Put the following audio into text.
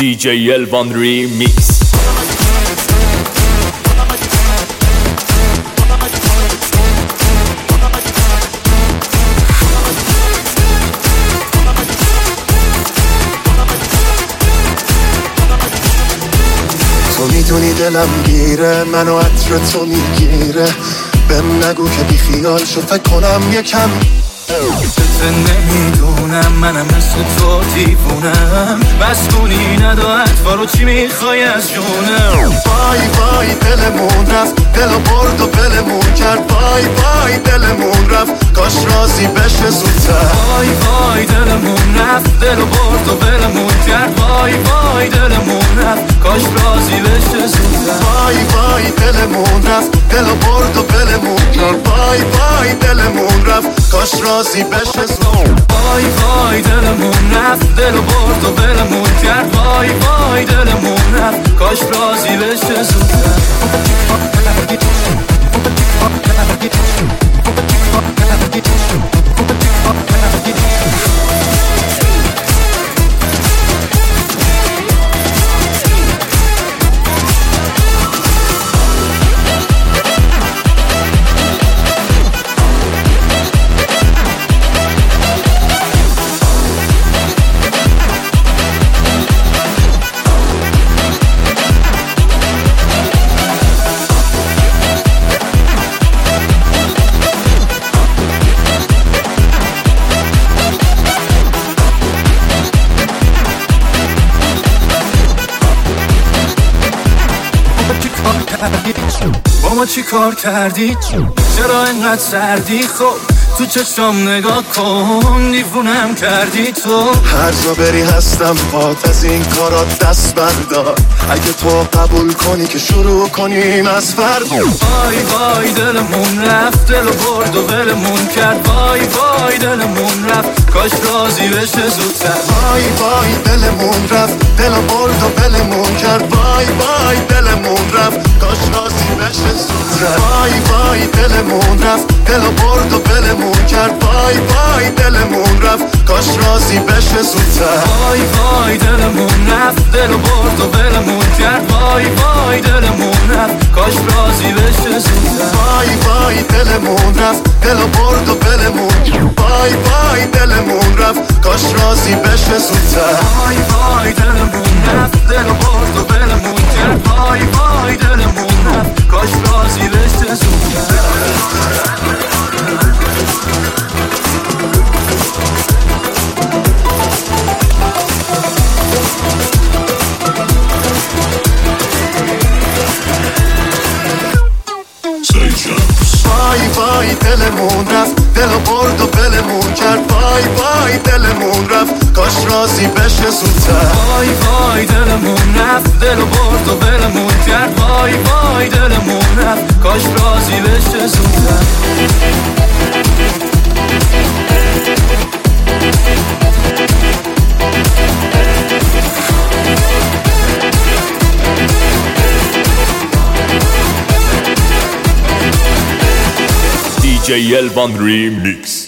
DJ Elvan Remix. تو میدونی دلم گیره، منو عطر تو میگیره. بهم نگو که بی خیال شو، فکر کنم یکم نمیدونم منم مثل تو دیوونم. بسکونی ندارد فارو چی میخوای از جونم. وای وای دلمون رفت، دلو برد و بلمون کرد. وای وای دلمون رفت، کاش راضی بشه زودتر. وای وای دلمون رفت، دلو برد و بلمون کرد. وای وای دلمون رفت، کاش راضی بشه زودتر. وای وای دلمون رفت، دلو برد و بلمون کرد. وای وای دلمون رفت، کاش راضی بشه زودتر. وای وای دلمون رفت، دلو برد و بلمون کرد. وای وای دلمون رفت، کاش راضی بشه زودتر. با ما چی کار کردی؟ چرا اینقدر سردی؟ خب تو چشم نگاه کن، دیوونم کردی تو. هر جا بری هستم بات، از این کارات دست بردار. اگه تو قبول کنی که شروع کنیم از فردا. وای وای دلمون رفت، دلو برد و ولمون کرد. وای وای دلمون رفت، کاش راضی بشه زودتر. وای وای دلمون رفت، دلو برد و ولمون کرد. وای وای دلمون رفت، کاش راضی بشه زودتر. وای وای دلمون رفت، دلو برد و ولمون کرد. وای وای دلمون رفت، کاش راضی بشه زودتر. وای وای دلمون رفت، دلو برد و ولمون کرد. وای وای دلمون رفت، کاش راضی بشه زودتر. وای وای دلمون رفت، دلو برد و ولمون کرد. وای وای دلمون رفت، کاش راضی بشه زودتر. وای وای دلمون رفت، دلو برد و ولمون کرد. وای وای دلمون رفت، کاش راضی بشه زودتر. وای وای دلمون رفت، دلو برد و ولمون کرد. وای وای دلمون رفت، کاش راضی بشه زودتر. وای وای دلمون رفت، دلو برد و ولمون کرد. وای وای دلمون رفت، کاش راضی بشه زودتر. DJ Elvan Remix.